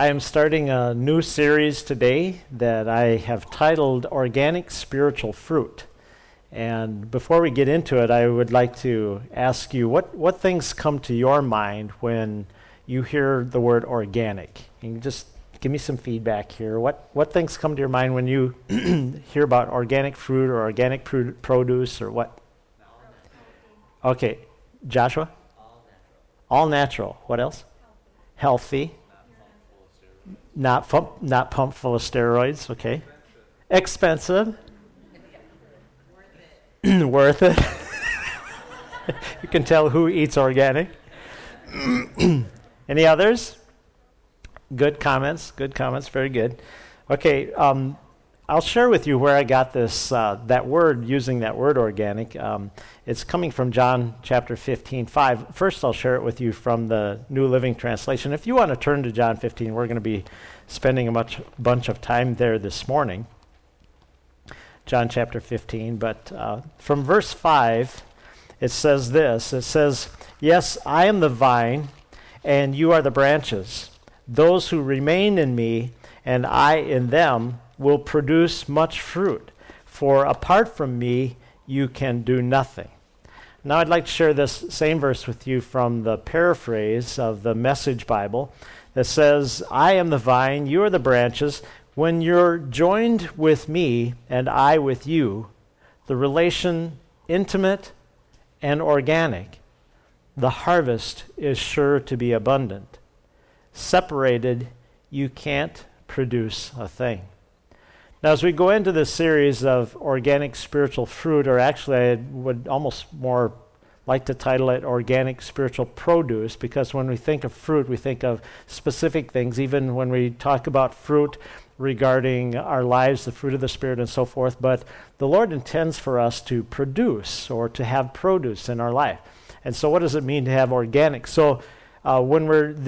I am starting a new series today that I have titled Organic Spiritual Fruit. And before we get into it, I would like to ask you, what things come to your mind when you hear the word organic? You can just give me some feedback here. What things come to your mind when you hear about organic fruit or organic produce or what? Okay, Joshua? All natural. What else? Healthy. Not pumped full of steroids, okay. Expensive. Worth it. You can tell who eats organic. Any others? Good comments, very good. Okay, I'll share with you where I got this, using that word organic. It's coming from John chapter 15:5. First, I'll share it with you from the New Living Translation. If you want to turn to John 15, we're going to be spending a bunch of time there this morning. John chapter 15, but from verse 5, it says this. It says, "Yes, I am the vine, and you are the branches. Those who remain in me, and I in them, will produce much fruit, for apart from me you can do nothing." Now I'd like to share this same verse with you from the paraphrase of the Message Bible that says, "I am the vine, you are the branches. When you're joined with me and I with you, the relation intimate and organic, the harvest is sure to be abundant. Separated, you can't produce a thing." Now, as we go into this series of organic spiritual fruit, or actually I would almost more like to title it Organic Spiritual Produce, because when we think of fruit, we think of specific things. Even when we talk about fruit regarding our lives, the fruit of the Spirit and so forth, but the Lord intends for us to produce or to have produce in our life. And so what does it mean to have organic? So when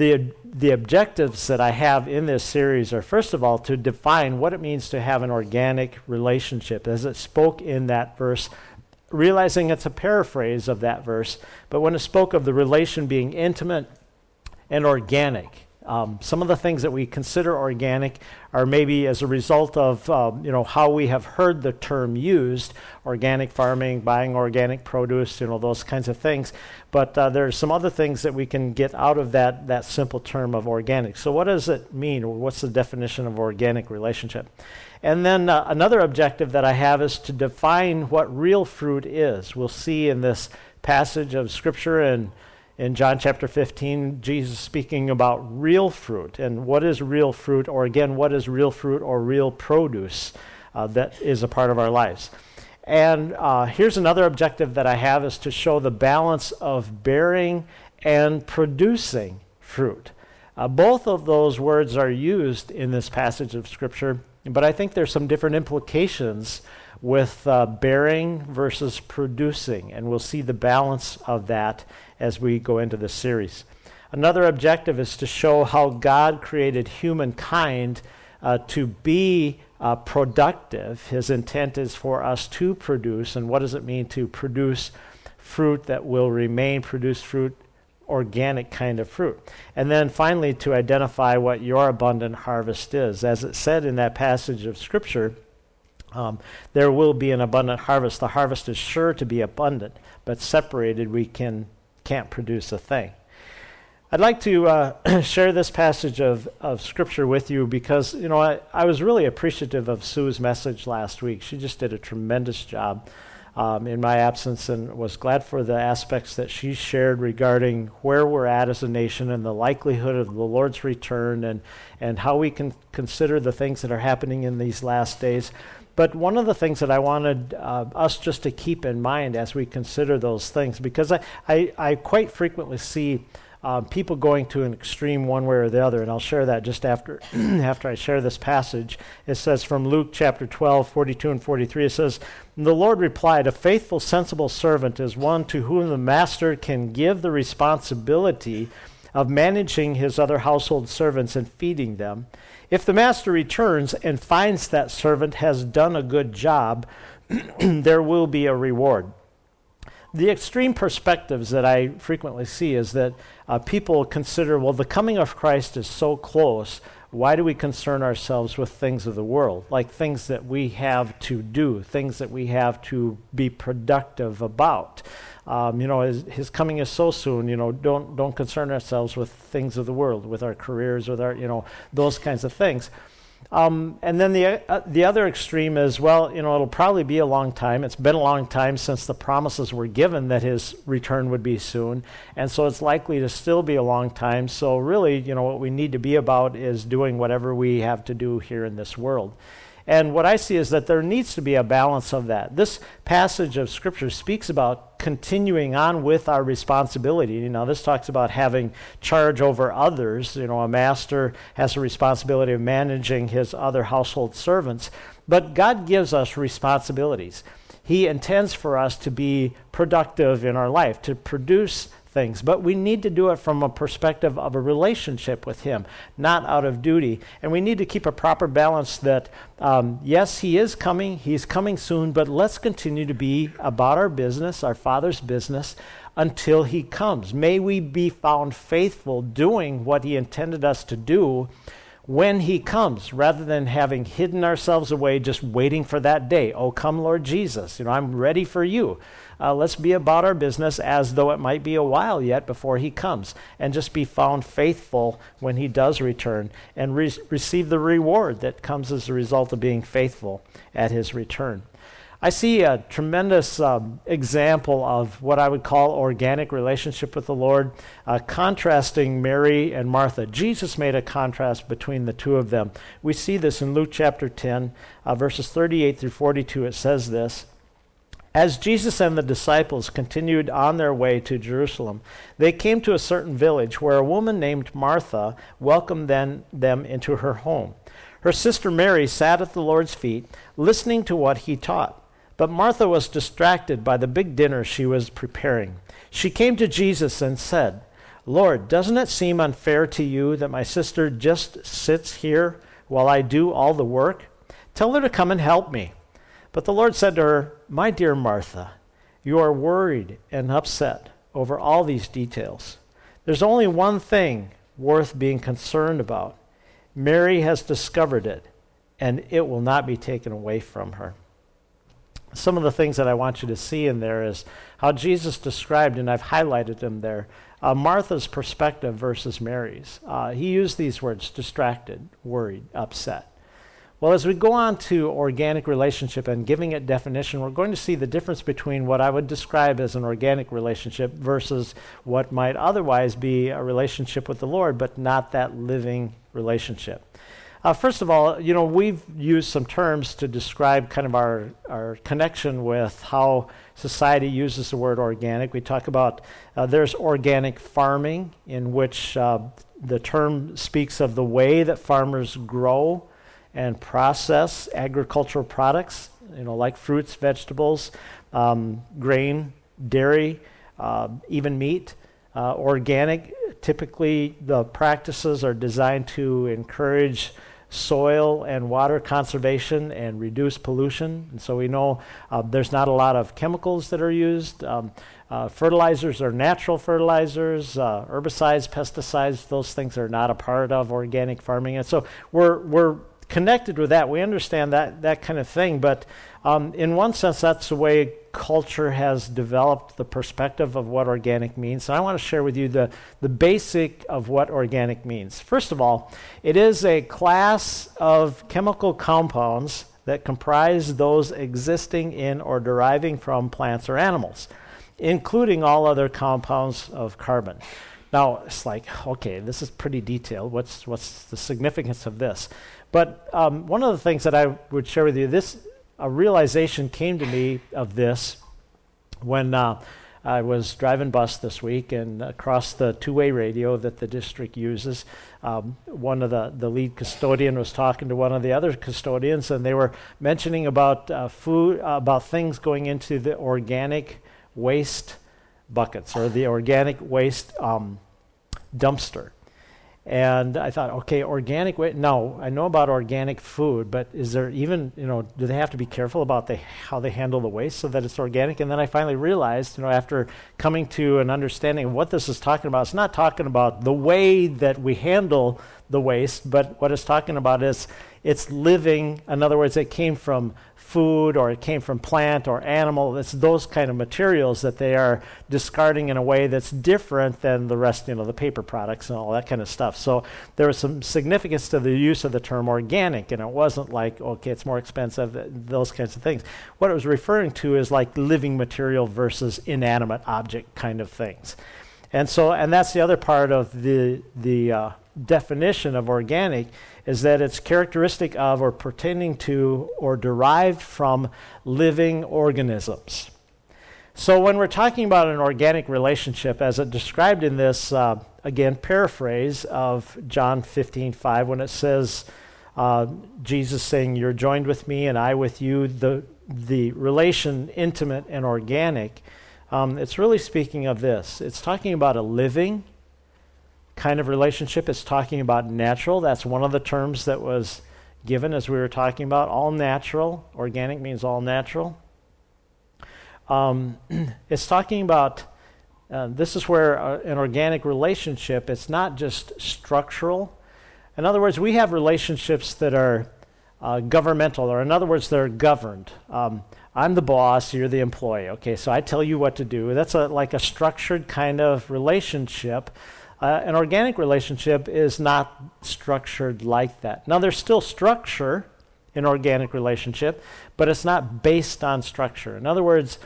the objectives that I have in this series are, first of all, to define what it means to have an organic relationship, as it spoke in that verse, realizing it's a paraphrase of that verse, but when it spoke of the relation being intimate and organic, some of the things that we consider organic are maybe as a result of how we have heard the term used, organic farming, buying organic produce, those kinds of things. But there are some other things that we can get out of that simple term of organic. So what does it mean, or what's the definition of organic relationship? And then another objective that I have is to define what real fruit is. We'll see in this passage of Scripture and in John chapter 15, Jesus speaking about real fruit. And what is real fruit? Or again, what is real fruit or real produce that is a part of our lives? And here's another objective that I have, is to show the balance of bearing and producing fruit. Both of those words are used in this passage of Scripture, but I think there's some different implications with bearing versus producing, and we'll see the balance of that as we go into this series. Another objective is to show how God created humankind to be productive. His intent is for us to produce, and what does it mean to produce fruit that will remain, produce fruit, organic kind of fruit. And then finally, to identify what your abundant harvest is. As it said in that passage of Scripture, there will be an abundant harvest. The harvest is sure to be abundant, but separated we can't produce a thing. I'd like to share this passage of Scripture with you because, I was really appreciative of Sue's message last week. She just did a tremendous job in my absence, and was glad for the aspects that she shared regarding where we're at as a nation and the likelihood of the Lord's return, and how we can consider the things that are happening in these last days. But one of the things that I wanted us just to keep in mind as we consider those things, because I quite frequently see people going to an extreme one way or the other, and I'll share that just after after I share this passage. It says from Luke chapter 12, 42 and 43, it says, "The Lord replied, 'A faithful, sensible servant is one to whom the master can give the responsibility of managing his other household servants and feeding them. If the master returns and finds that servant has done a good job, there will be a reward.'" The extreme perspectives that I frequently see is that people consider, well, the coming of Christ is so close, why do we concern ourselves with things of the world, like things that we have to do, things that we have to be productive about? His coming is so soon. Don't concern ourselves with things of the world, with our careers, with our, those kinds of things. And then the other extreme is, it'll probably be a long time. It's been a long time since the promises were given that his return would be soon. And so it's likely to still be a long time. So really, what we need to be about is doing whatever we have to do here in this world. And what I see is that there needs to be a balance of that. This passage of Scripture speaks about continuing on with our responsibility. This talks about having charge over others. A master has a responsibility of managing his other household servants. But God gives us responsibilities. He intends for us to be productive in our life, to produce things, but we need to do it from a perspective of a relationship with him, not out of duty. And we need to keep a proper balance that, yes, he is coming, he's coming soon, but let's continue to be about our business, our Father's business, until he comes. May we be found faithful doing what he intended us to do when he comes, rather than having hidden ourselves away just waiting for that day. Oh, come, Lord Jesus, I'm ready for you. Let's be about our business as though it might be a while yet before he comes, and just be found faithful when he does return, and receive the reward that comes as a result of being faithful at his return. I see a tremendous example of what I would call organic relationship with the Lord, contrasting Mary and Martha. Jesus made a contrast between the two of them. We see this in Luke chapter 10, verses 38 through 42. It says this: As Jesus and the disciples continued on their way to Jerusalem, they came to a certain village where a woman named Martha welcomed them into her home. Her sister Mary sat at the Lord's feet, listening to what he taught. But Martha was distracted by the big dinner she was preparing. She came to Jesus and said, "Lord, doesn't it seem unfair to you that my sister just sits here while I do all the work? Tell her to come and help me." But the Lord said to her, "My dear Martha, you are worried and upset over all these details. There's only one thing worth being concerned about. Mary has discovered it, and it will not be taken away from her." Some of the things that I want you to see in there is how Jesus described, and I've highlighted them there, Martha's perspective versus Mary's. He used these words: distracted, worried, upset. Well, as we go on to organic relationship and giving it definition, we're going to see the difference between what I would describe as an organic relationship versus what might otherwise be a relationship with the Lord, but not that living relationship. First of all, we've used some terms to describe kind of our connection with how society uses the word organic. We talk about there's organic farming, in which the term speaks of the way that farmers grow and process agricultural products, like fruits, vegetables, grain, dairy, even meat. Organic, typically the practices are designed to encourage soil and water conservation and reduce pollution. And so we know there's not a lot of chemicals that are used. Fertilizers are natural fertilizers, herbicides, pesticides, those things are not a part of organic farming. And so we're connected with that. We understand that kind of thing, but in one sense, that's the way culture has developed the perspective of what organic means. So I want to share with you the basic of what organic means. First of all, it is a class of chemical compounds that comprise those existing in or deriving from plants or animals, including all other compounds of carbon. Now, it's like, okay, this is pretty detailed. What's the significance of this? But one of the things that I would share with you, a realization came to me of this when I was driving bus this week, and across the two-way radio that the district uses, one of the lead custodian was talking to one of the other custodians, and they were mentioning about food, about things going into the organic waste buckets or the organic waste dumpster. And I thought, okay, organic waste. No, I know about organic food, but is there even, do they have to be careful about how they handle the waste so that it's organic? And then I finally realized, after coming to an understanding of what this is talking about, it's not talking about the way that we handle the waste, but what it's talking about is it's living. In other words, it came from food, or it came from plant or animal. It's those kind of materials that they are discarding in a way that's different than the rest, the paper products and all that kind of stuff. So there was some significance to the use of the term organic, and it wasn't like, okay, it's more expensive, those kinds of things. What it was referring to is like living material versus inanimate object kind of things. And that's the other part of the definition of organic, is that it's characteristic of or pertaining to or derived from living organisms. So when we're talking about an organic relationship, as it described in this, again, paraphrase of John 15:5, when it says, Jesus saying, "You're joined with me and I with you," the relation intimate and organic, it's really speaking of this. It's talking about a living kind of relationship. It's talking about natural. That's one of the terms that was given as we were talking about. All natural. Organic means all natural. It's talking about, this is where an organic relationship, it's not just structural. In other words, we have relationships that are governmental, or in other words, they're governed. I'm the boss, you're the employee. Okay, so I tell you what to do. That's like a structured kind of relationship. An organic relationship is not structured like that. Now, there's still structure in organic relationship, but it's not based on structure. In other words,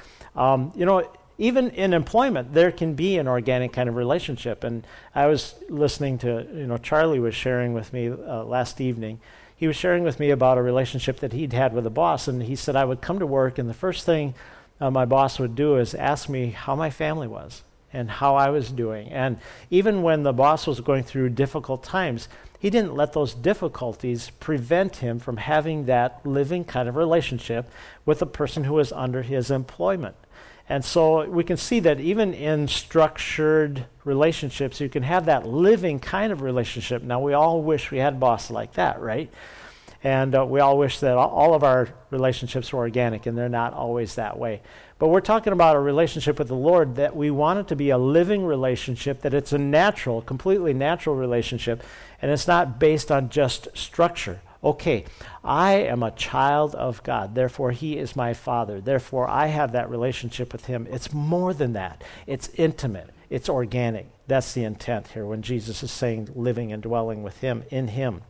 even in employment, there can be an organic kind of relationship. And I was listening to, Charlie was sharing with me last evening. He was sharing with me about a relationship that he'd had with a boss, and he said, I would come to work, and the first thing my boss would do is ask me how my family was and how I was doing. And even when the boss was going through difficult times, he didn't let those difficulties prevent him from having that living kind of relationship with the person who was under his employment. And so we can see that even in structured relationships, you can have that living kind of relationship. Now, we all wish we had a boss like that, right? And we all wish that all of our relationships were organic, and they're not always that way. But we're talking about a relationship with the Lord that we want it to be a living relationship, that it's a natural, completely natural relationship, and it's not based on just structure. Okay, I am a child of God, therefore He is my Father, therefore I have that relationship with Him. It's more than that. It's intimate. It's organic. That's the intent here when Jesus is saying living and dwelling with Him, in Him.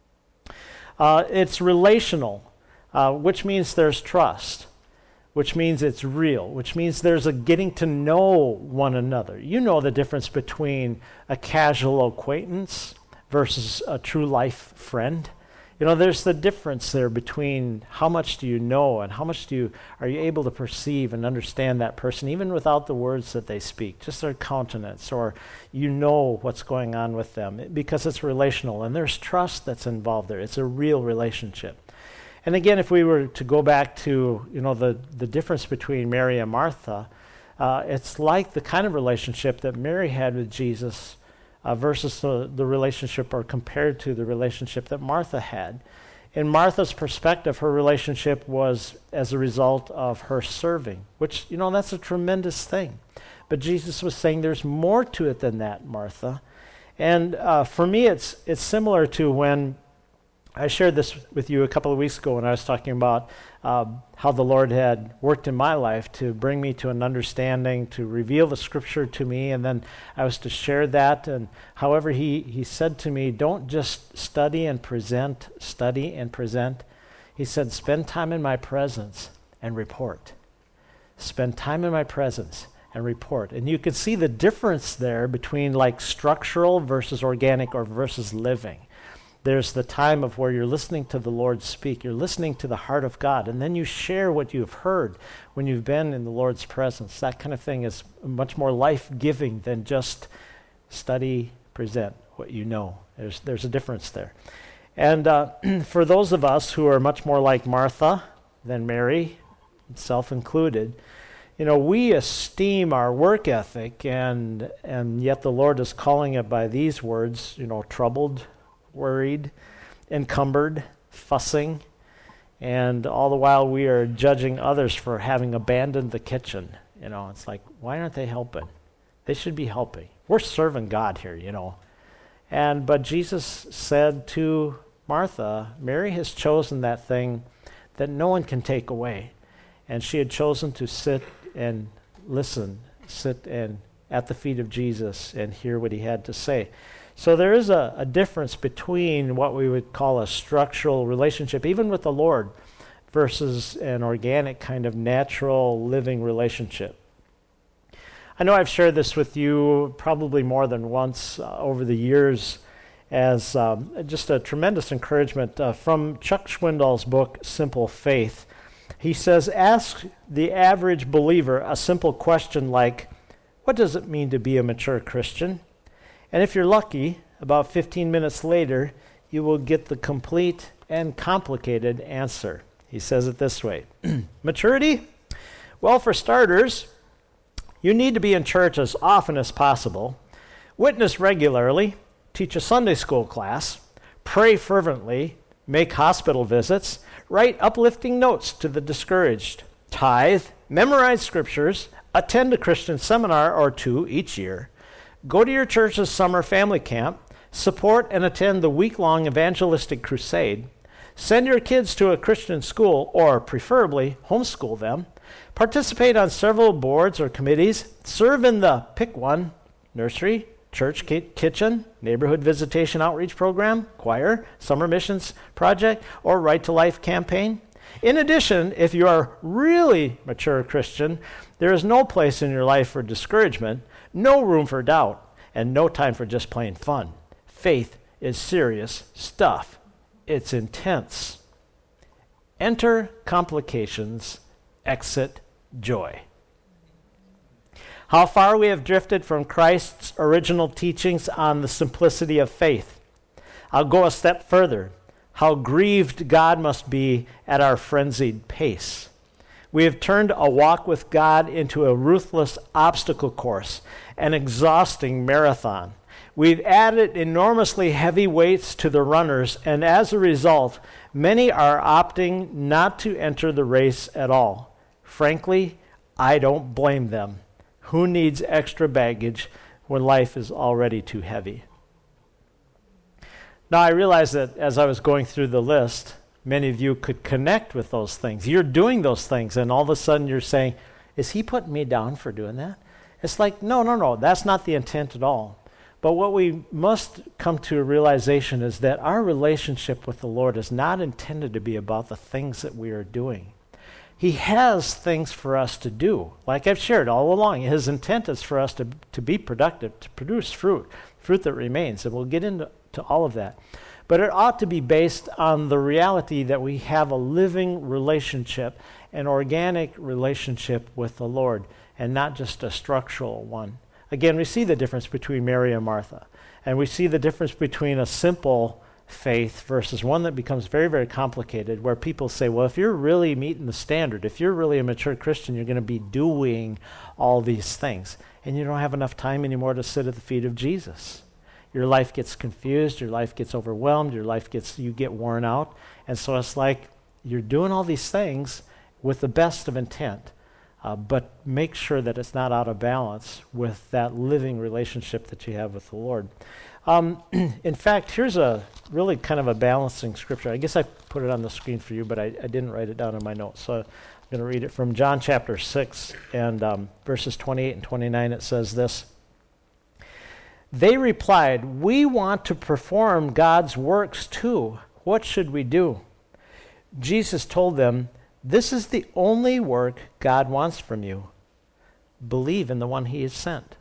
It's relational, which means there's trust, which means it's real, which means there's a getting to know one another. You know the difference between a casual acquaintance versus a true life friend. There's the difference there between how much do you know and how much are you able to perceive and understand that person, even without the words that they speak, just their countenance, or what's going on with them, because it's relational, and there's trust that's involved there. It's a real relationship. And again, if we were to go back to, the difference between Mary and Martha, it's like the kind of relationship that Mary had with Jesus versus the relationship, or compared to the relationship that Martha had. In Martha's perspective, her relationship was as a result of her serving, which, that's a tremendous thing. But Jesus was saying there's more to it than that, Martha. And for me, it's similar to when I shared this with you a couple of weeks ago when I was talking about how the Lord had worked in my life to bring me to an understanding, to reveal the Scripture to me, and then I was to share that. And however, He said to me, don't just study and present. He said, spend time in my presence and report. Spend time in my presence and report. And you can see the difference there between like structural versus organic or versus living. There's the time of where you're listening to the Lord speak. You're listening to the heart of God. And then you share what you've heard when you've been in the Lord's presence. That kind of thing is much more life-giving than just study, present what you know. There's a difference there. And for those of us who are much more like Martha than Mary, self included, we esteem our work ethic, and yet the Lord is calling it by these words, troubled, worried, encumbered, fussing, and all the while we are judging others for having abandoned the kitchen. It's like, why aren't they helping? They should be helping. We're serving God here, But Jesus said to Martha, Mary has chosen that thing that no one can take away. And she had chosen to sit and listen, sit and at the feet of Jesus and hear what he had to say. So there is a difference between what we would call a structural relationship, even with the Lord, versus an organic kind of natural living relationship. I know I've shared this with you probably more than once over the years as just a tremendous encouragement from Chuck Swindoll's book, Simple Faith. He says, ask the average believer a simple question like, what does it mean to be a mature Christian? And if you're lucky, about 15 minutes later, you will get the complete and complicated answer. He says it this way. Maturity? Well, for starters, you need to be in church as often as possible, witness regularly, teach a Sunday school class, pray fervently, make hospital visits, write uplifting notes to the discouraged, tithe, memorize scriptures, attend a Christian seminar or two each year, go to your church's summer family camp, support and attend the week-long evangelistic crusade, send your kids to a Christian school or preferably homeschool them, participate on several boards or committees, serve in the pick one, nursery, church kitchen, neighborhood visitation outreach program, choir, summer missions project, or Right to Life campaign. In addition, if you are really mature Christian, there is no place in your life for discouragement, no room for doubt, and no time for just plain fun. Faith is serious stuff. It's intense. Enter complications, exit joy. How far we have drifted from Christ's original teachings on the simplicity of faith. I'll go a step further. How grieved God must be at our frenzied pace. We have turned a walk with God into a ruthless obstacle course, an exhausting marathon. We've added enormously heavy weights to the runners, and as a result, many are opting not to enter the race at all. Frankly, I don't blame them. Who needs extra baggage when life is already too heavy? Now, I realize that as I was going through the list, many of you could connect with those things. You're doing those things, and all of a sudden you're saying, is he putting me down for doing that? It's like, no, that's not the intent at all. But what we must come to a realization is that our relationship with the Lord is not intended to be about the things that we are doing. He has things for us to do. Like I've shared all along, his intent is for us to be productive, to produce fruit that remains. And we'll get into all of that. But it ought to be based on the reality that we have a living relationship, an organic relationship with the Lord, and not just a structural one. Again, we see the difference between Mary and Martha. And we see the difference between a simple faith versus one that becomes very, very complicated, where people say, well, if you're really meeting the standard, if you're really a mature Christian, you're going to be doing all these things. And you don't have enough time anymore to sit at the feet of Jesus. Your life gets confused, your life gets overwhelmed, you get worn out. And so it's like you're doing all these things with the best of intent, but make sure that it's not out of balance with that living relationship that you have with the Lord. In fact, here's a really kind of a balancing scripture. I guess I put it on the screen for you, but I didn't write it down in my notes. So I'm going to read it from John chapter 6 and verses 28 and 29. It says this. They replied, we want to perform God's works too. What should we do? Jesus told them, this is the only work God wants from you. Believe in the one he has sent.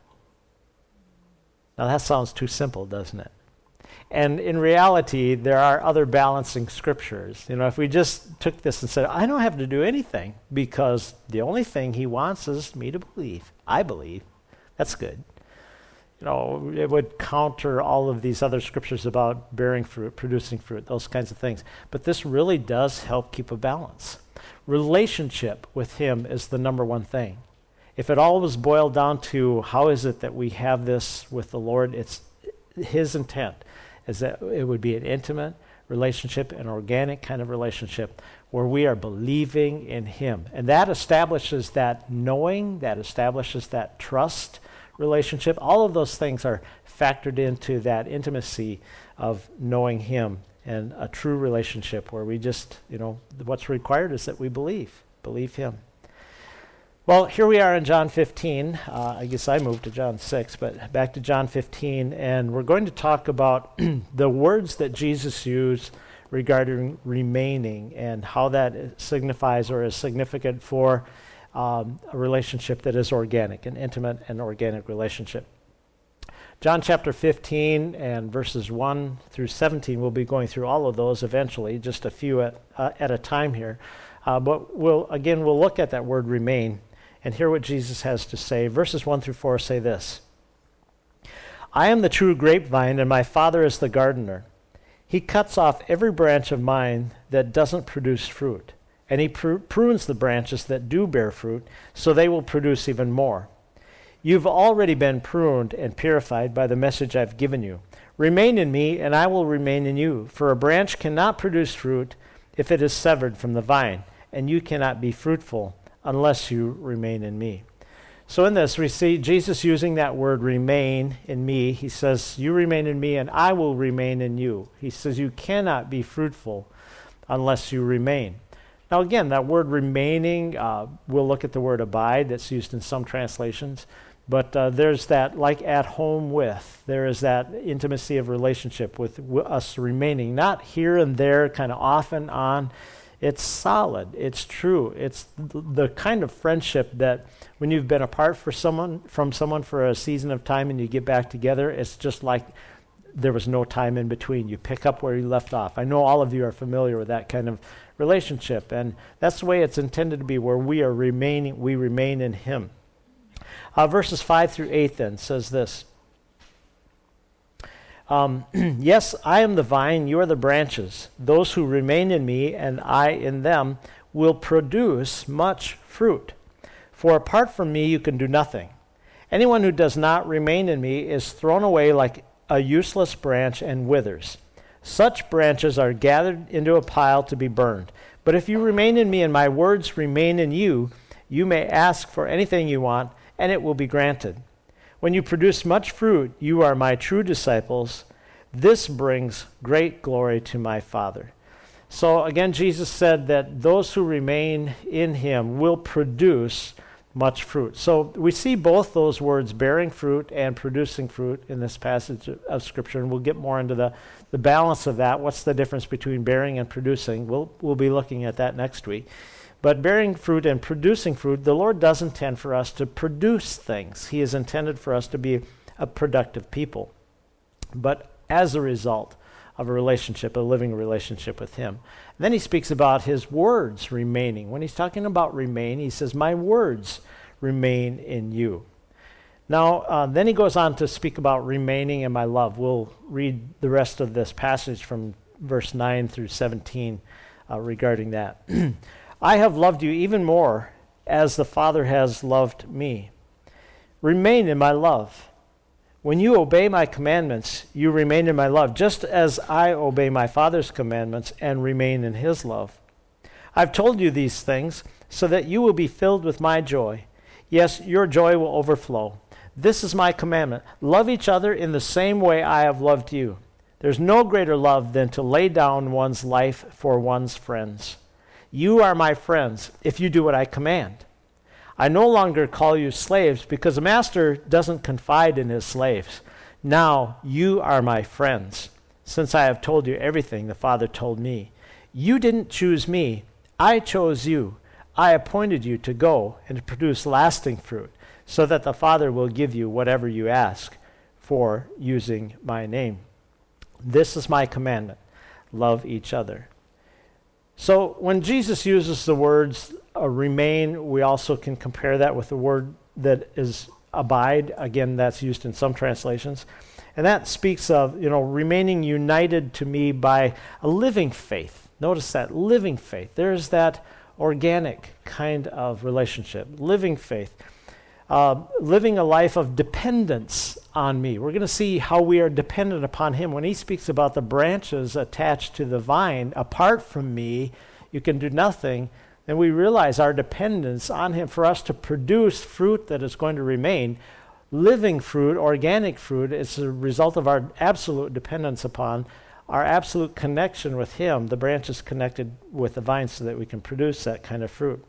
Now that sounds too simple, doesn't it? And in reality, there are other balancing scriptures. You know, if we just took this and said, I don't have to do anything because the only thing he wants is me to believe. I believe. That's good. You know, it would counter all of these other scriptures about bearing fruit, producing fruit, those kinds of things. But this really does help keep a balance. Relationship with him is the number one thing. If it all was boiled down to how is it that we have this with the Lord, it's his intent is that it would be an intimate relationship, an organic kind of relationship where we are believing in him. And that establishes that knowing, that establishes that trust relationship. All of those things are factored into that intimacy of knowing him and a true relationship where we just, what's required is that we believe him. Well, here we are in John 15. I guess I moved to John 6, but back to John 15, and we're going to talk about the words that Jesus used regarding remaining and how that signifies or is significant for a relationship that is organic, an intimate and organic relationship. John chapter 15 and verses 1 through 17, we'll be going through all of those eventually, just a few at a time here. But we'll look at that word remain and hear what Jesus has to say. Verses 1 through 4 say this: I am the true grapevine, and my Father is the gardener. He cuts off every branch of mine that doesn't produce fruit, and he prunes the branches that do bear fruit, so they will produce even more. You've already been pruned and purified by the message I've given you. Remain in me, and I will remain in you. For a branch cannot produce fruit if it is severed from the vine, and you cannot be fruitful unless you remain in me. So in this, we see Jesus using that word remain in me. He says, you remain in me, and I will remain in you. He says, you cannot be fruitful unless you remain. Now again, that word remaining, we'll look at the word abide that's used in some translations. But there's that like at home with. There is that intimacy of relationship with us remaining. Not here and there, kind of off and on. It's solid. It's true. It's the kind of friendship that when you've been apart from someone for a season of time and you get back together, it's just like there was no time in between. You pick up where you left off. I know all of you are familiar with that kind of relationship. And that's the way it's intended to be, where we remain in him. Verses 5 through 8 then says this. Yes, I am the vine, you are the branches. Those who remain in me and I in them will produce much fruit. For apart from me you can do nothing. Anyone who does not remain in me is thrown away like a useless branch and withers. Such branches are gathered into a pile to be burned. But if you remain in me and my words remain in you, you may ask for anything you want, and it will be granted. When you produce much fruit, you are my true disciples. This brings great glory to my Father. So again, Jesus said that those who remain in him will produce much fruit. So we see both those words, bearing fruit and producing fruit, in this passage of Scripture, and we'll get more into the balance of that. What's the difference between bearing and producing? We'll be looking at that next week. But bearing fruit and producing fruit, the Lord does intend for us to produce things. He has intended for us to be a productive people. But as a result of a relationship, a living relationship with him. And then he speaks about his words remaining. When he's talking about remain, he says, my words remain in you. Now, then he goes on to speak about remaining in my love. We'll read the rest of this passage from verse 9 through 17 regarding that. I have loved you even more as the Father has loved me. Remain in my love. When you obey my commandments, you remain in my love, just as I obey my Father's commandments and remain in his love. I've told you these things so that you will be filled with my joy. Yes, your joy will overflow. This is my commandment. Love each other in the same way I have loved you. There's no greater love than to lay down one's life for one's friends. You are my friends if you do what I command. I no longer call you slaves because a master doesn't confide in his slaves. Now you are my friends, since I have told you everything the Father told me. You didn't choose me. I chose you. I appointed you to go and to produce lasting fruit, so that the Father will give you whatever you ask for using my name. This is my commandment. Love each other. So when Jesus uses the words remain, we also can compare that with the word that is abide. Again, that's used in some translations. And that speaks of, remaining united to me by a living faith. Notice that, living faith. There's that organic kind of relationship, living faith. Living a life of dependence on me. We're going to see how we are dependent upon him. When he speaks about the branches attached to the vine, apart from me, you can do nothing, then we realize our dependence on him for us to produce fruit that is going to remain. living fruit, organic fruit, is a result of our absolute dependence upon, our absolute connection with Him. The branch is connected with the vine so that we can produce that kind of fruit.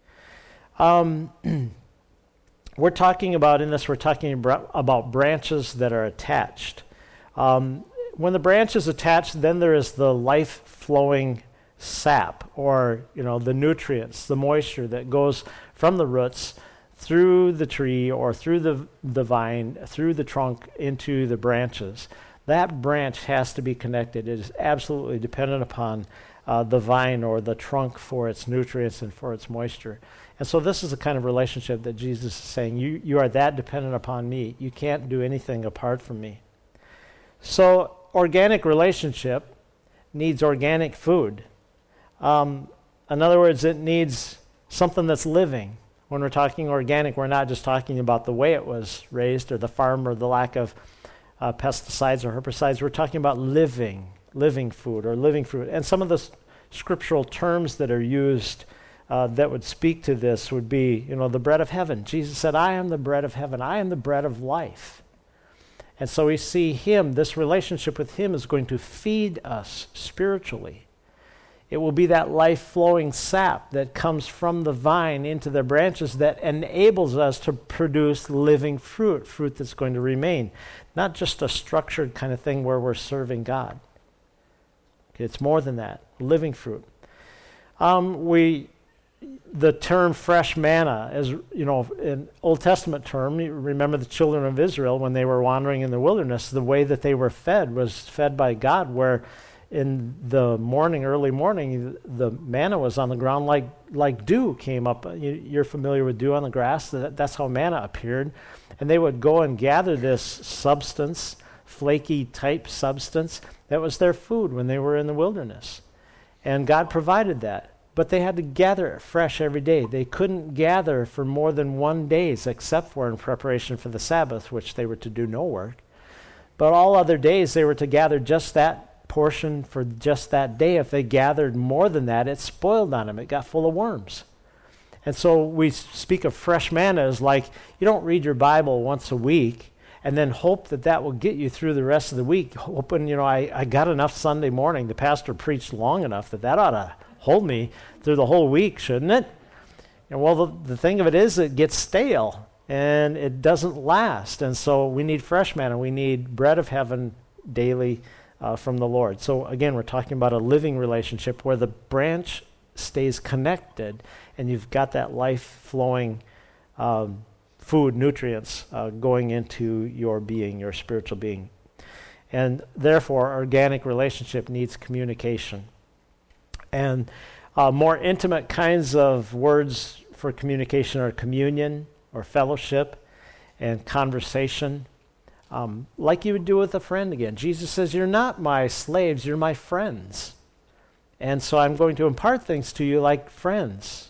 We're talking about branches that are attached. When the branch is attached, then there is the life-flowing sap, or the nutrients, the moisture that goes from the roots through the tree or through the vine, through the trunk into the branches. That branch has to be connected. It is absolutely dependent upon the vine or the trunk for its nutrients and for its moisture. And so this is the kind of relationship that Jesus is saying, you are that dependent upon me. You can't do anything apart from me. So organic relationship needs organic food. In other words, it needs something that's living. When we're talking organic, we're not just talking about the way it was raised or the farm or the lack of pesticides or herbicides. We're talking about living food or living fruit. And some of the scriptural terms that are used that would speak to this would be, the bread of heaven. Jesus said, I am the bread of heaven. I am the bread of life. And so we see Him, this relationship with Him is going to feed us spiritually. It will be that life-flowing sap that comes from the vine into the branches that enables us to produce living fruit that's going to remain. Not just a structured kind of thing where we're serving God. Okay, it's more than that, living fruit. The term fresh manna is, an Old Testament term. You remember the children of Israel when they were wandering in the wilderness, the way that they were fed was fed by God, where in the morning, early morning, the manna was on the ground like dew came up. You're familiar with dew on the grass. That's how manna appeared. And they would go and gather this substance, flaky type substance, that was their food when they were in the wilderness. And God provided that. But they had to gather it fresh every day. They couldn't gather for more than 1 day, except for in preparation for the Sabbath, which they were to do no work. But all other days, they were to gather just that portion for just that day. If they gathered more than that, it spoiled on them. It got full of worms. And so we speak of fresh manna as like, you don't read your Bible once a week and then hope that will get you through the rest of the week, hoping, I got enough Sunday morning. The pastor preached long enough that ought to hold me through the whole week, shouldn't it? And well, the thing of it is, it gets stale and it doesn't last. And so we need fresh manna. We need bread of heaven daily from the Lord. So again, we're talking about a living relationship where the branch stays connected and you've got that life-flowing food, nutrients going into your being, your spiritual being. And therefore, organic relationship needs communication. And more intimate kinds of words for communication are communion or fellowship and conversation, like you would do with a friend again. Jesus says, you're not my slaves, you're my friends. And so I'm going to impart things to you like friends.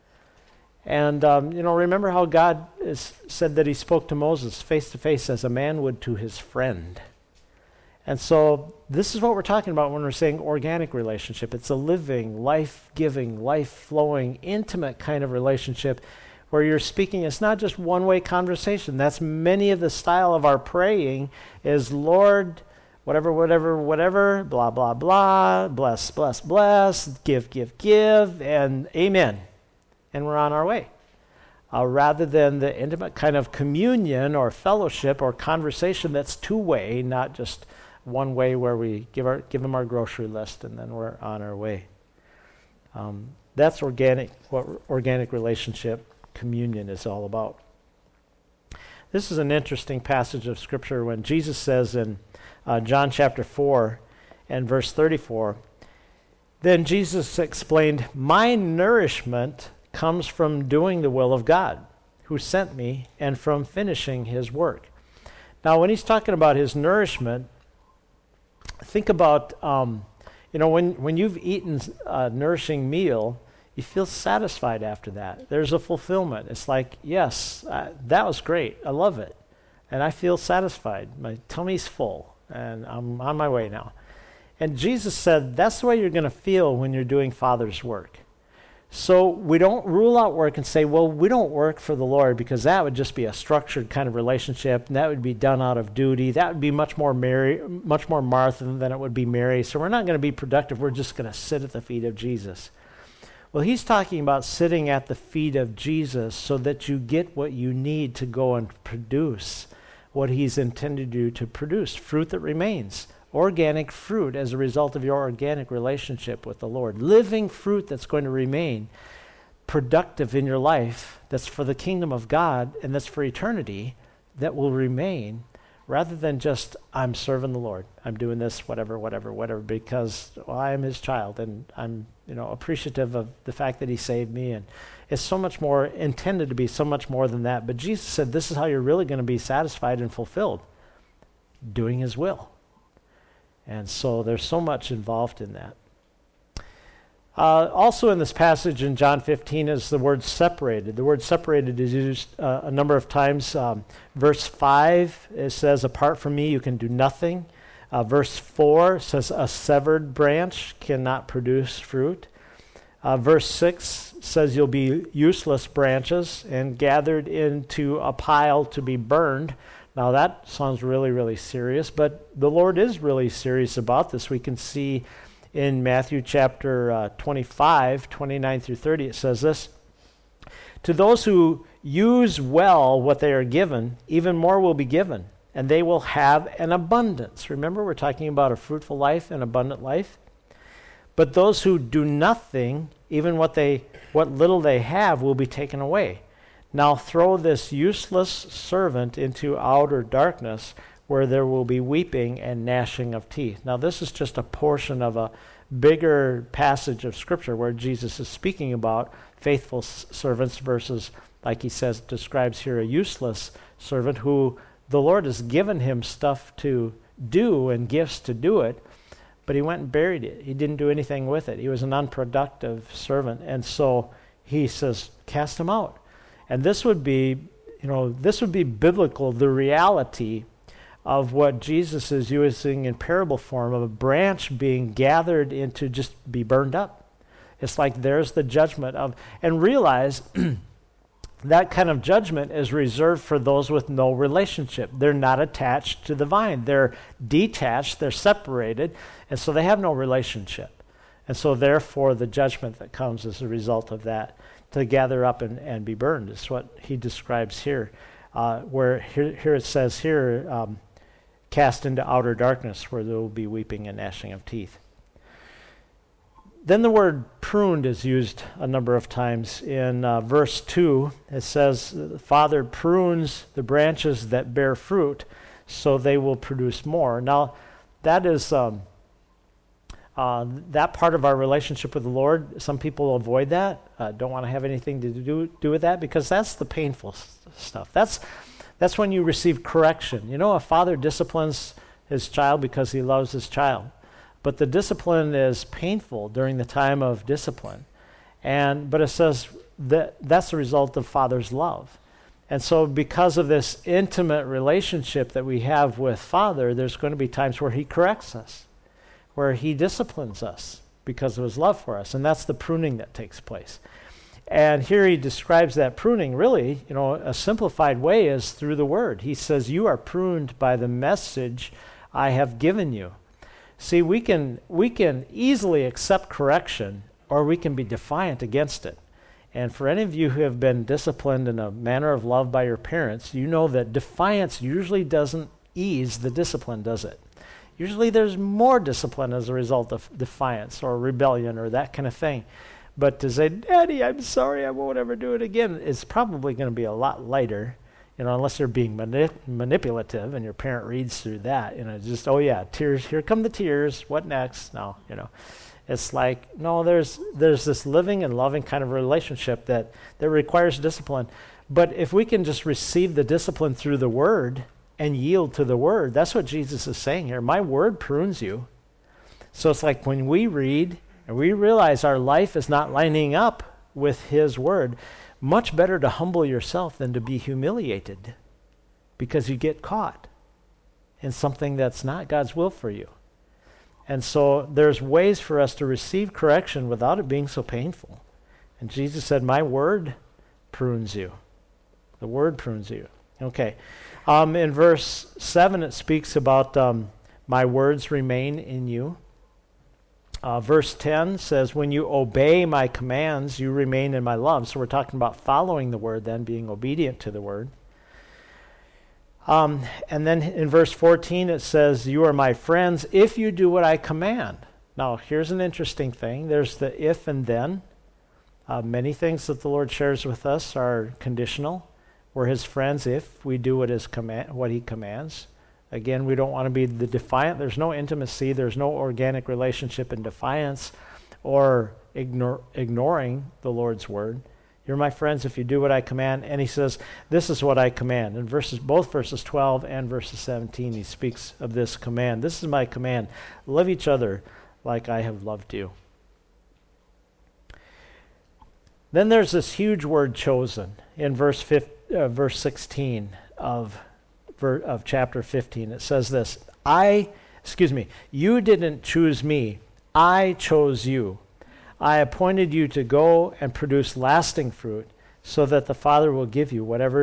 And, remember how God said that He spoke to Moses face to face as a man would to his friend. And so this is what we're talking about when we're saying organic relationship. It's a living, life-giving, life-flowing, intimate kind of relationship where you're speaking. It's not just one-way conversation. That's many of the style of our praying is, Lord, whatever, blah, blah, blah, bless, bless, bless, give, and amen. And we're on our way. Rather than the intimate kind of communion or fellowship or conversation that's two-way, not just one way where we give them our grocery list and then we're on our way. That's what organic relationship communion is all about. This is an interesting passage of Scripture when Jesus says in John chapter 4 and verse 34, then Jesus explained, my nourishment comes from doing the will of God, who sent me, and from finishing His work. Now, when He's talking about His nourishment, think about, when you've eaten a nourishing meal, you feel satisfied after that. There's a fulfillment. It's like, yes, that was great. I love it. And I feel satisfied. My tummy's full, and I'm on my way now. And Jesus said, that's the way you're going to feel when you're doing Father's work. So we don't rule out work and say, well, we don't work for the Lord, because that would just be a structured kind of relationship, and that would be done out of duty. That would be much more Martha than it would be Mary. So we're not going to be productive. We're just going to sit at the feet of Jesus. Well, he's talking about sitting at the feet of Jesus so that you get what you need to go and produce what he's intended you to produce, fruit that remains. Organic fruit as a result of your organic relationship with the Lord. Living fruit that's going to remain productive in your life, that's for the kingdom of God and that's for eternity, that will remain, rather than just, I'm serving the Lord. I'm doing this, whatever, because I am his child and I'm appreciative of the fact that he saved me. And it's so much more intended to be so much more than that. But Jesus said this is how you're really going to be satisfied and fulfilled, doing his will. And so there's so much involved in that. Also in this passage in John 15 is the word separated. The word separated is used a number of times. Verse 5, it says, apart from me you can do nothing. Verse 4 says, a severed branch cannot produce fruit. Verse 6 says, you'll be useless branches and gathered into a pile to be burned. Now that sounds really, really serious, but the Lord is really serious about this. We can see in Matthew chapter 25, 29 through 30, it says this, to those who use well what they are given, even more will be given, and they will have an abundance. Remember, we're talking about a fruitful life, an abundant life. But those who do nothing, even what little they have, will be taken away. Now throw this useless servant into outer darkness, where there will be weeping and gnashing of teeth. Now this is just a portion of a bigger passage of Scripture where Jesus is speaking about faithful servants versus, like he says, describes here a useless servant who the Lord has given him stuff to do and gifts to do it, but he went and buried it. He didn't do anything with it. He was an unproductive servant. And so he says, cast him out. And this would be biblical, the reality of what Jesus is using in parable form of a branch being gathered into just be burned up. It's like there's the judgment of, and realize that kind of judgment is reserved for those with no relationship. They're not attached to the vine. They're detached, they're separated, and so they have no relationship. And so therefore the judgment that comes as a result of that, to gather up and be burned, is what he describes here. Where here it says here, cast into outer darkness, where there will be weeping and gnashing of teeth. Then the word pruned is used a number of times. In verse 2, it says, the Father prunes the branches that bear fruit, so they will produce more. Now, that is that part of our relationship with the Lord. Some people avoid that, don't want to have anything to do with that, because that's the painful stuff. That's when you receive correction. A father disciplines his child because he loves his child. But the discipline is painful during the time of discipline. But it says that's the result of Father's love. And so because of this intimate relationship that we have with Father, there's going to be times where he corrects us, where he disciplines us because of his love for us. And that's the pruning that takes place. And here he describes that pruning really, a simplified way is through the word. He says, you are pruned by the message I have given you. See, we can easily accept correction, or we can be defiant against it. And for any of you who have been disciplined in a manner of love by your parents, you know that defiance usually doesn't ease the discipline, does it? Usually there's more discipline as a result of defiance or rebellion or that kind of thing. But to say, Daddy, I'm sorry, I won't ever do it again, is probably going to be a lot lighter, unless they're being manipulative and your parent reads through that. Just, oh yeah, tears, here come the tears, what next? No, it's like, no, there's this living and loving kind of relationship that requires discipline. But if we can just receive the discipline through the word and yield to the word, that's what Jesus is saying here. My word prunes you. So it's like when we read and we realize our life is not lining up with his word, much better to humble yourself than to be humiliated because you get caught in something that's not God's will for you. And so there's ways for us to receive correction without it being so painful. And Jesus said, my word prunes you. The word prunes you. Okay. In verse 7, it speaks about my words remain in you. Verse 10 says, when you obey my commands, you remain in my love. So we're talking about following the word then, being obedient to the word. And then in verse 14 it says, you are my friends if you do what I command. Now here's an interesting thing. There's the if and then. Many things that the Lord shares with us are conditional. We're his friends if we do what he commands. Again, we don't want to be the defiant. There's no intimacy. There's no organic relationship in defiance or ignoring the Lord's word. You're my friends if you do what I command. And he says, this is what I command. In both verses 12 and verses 17, he speaks of this command. This is my command. Love each other like I have loved you. Then there's this huge word chosen in verse 16 of chapter 15. It says this, you didn't choose me, I chose you. I appointed you to go and produce lasting fruit so that the Father will give you whatever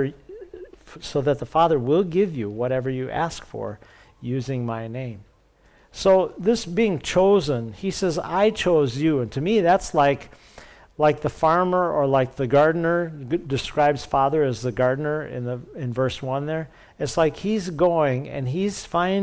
you ask for using my name. So this being chosen, he says, I chose you. And to me, that's like the farmer or like the gardener describes Father as the gardener in verse 1 there. It's like he's going and he's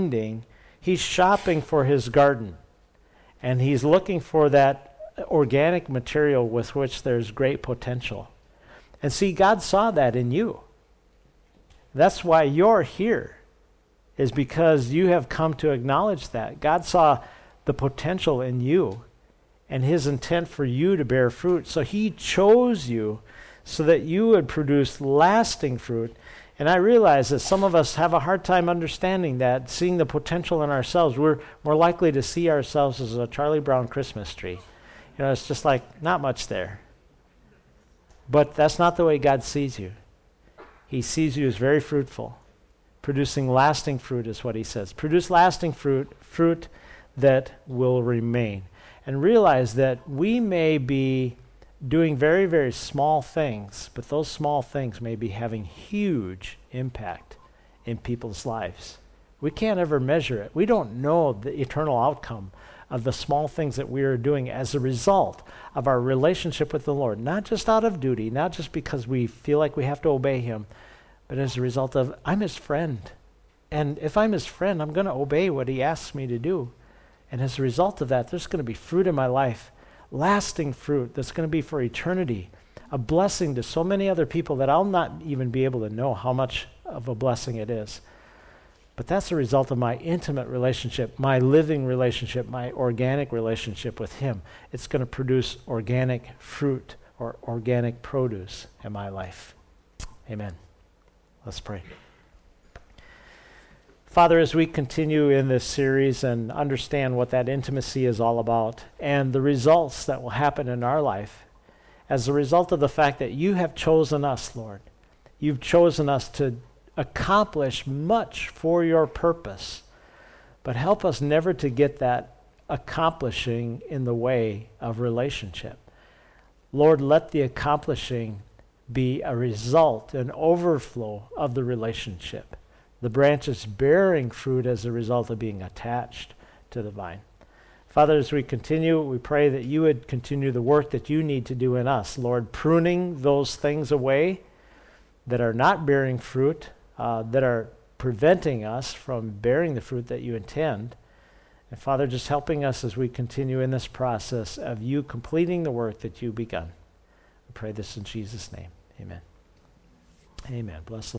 shopping for his garden. And he's looking for that organic material with which there's great potential. And see, God saw that in you. That's why you're here, is because you have come to acknowledge that. God saw the potential in you and his intent for you to bear fruit. So he chose you so that you would produce lasting fruit. And I realize that some of us have a hard time understanding that, seeing the potential in ourselves. We're more likely to see ourselves as a Charlie Brown Christmas tree. You know, it's just like, not much there. But that's not the way God sees you. He sees you as very fruitful. Producing lasting fruit is what he says. Produce lasting fruit that will remain. And realize that we may be doing very, very small things, but those small things may be having huge impact in people's lives. We can't ever measure it. We don't know the eternal outcome of the small things that we are doing as a result of our relationship with the Lord, not just out of duty, not just because we feel like we have to obey him, but as a result of, I'm his friend. And if I'm his friend, I'm going to obey what he asks me to do. And as a result of that, there's going to be fruit in my life, lasting fruit that's going to be for eternity, a blessing to so many other people that I'll not even be able to know how much of a blessing it is. But that's a result of my intimate relationship, my living relationship, my organic relationship with him. It's going to produce organic fruit or organic produce in my life. Amen. Let's pray. Father, as we continue in this series and understand what that intimacy is all about and the results that will happen in our life as a result of the fact that you have chosen us, Lord. You've chosen us to accomplish much for your purpose, but help us never to get that accomplishing in the way of relationship. Lord, let the accomplishing be a result, an overflow of the relationship. The branches bearing fruit as a result of being attached to the vine. Father, as we continue, we pray that you would continue the work that you need to do in us. Lord, pruning those things away that are not bearing fruit, that are preventing us from bearing the fruit that you intend. And Father, just helping us as we continue in this process of you completing the work that you've begun. We pray this in Jesus' name. Amen. Amen. Bless the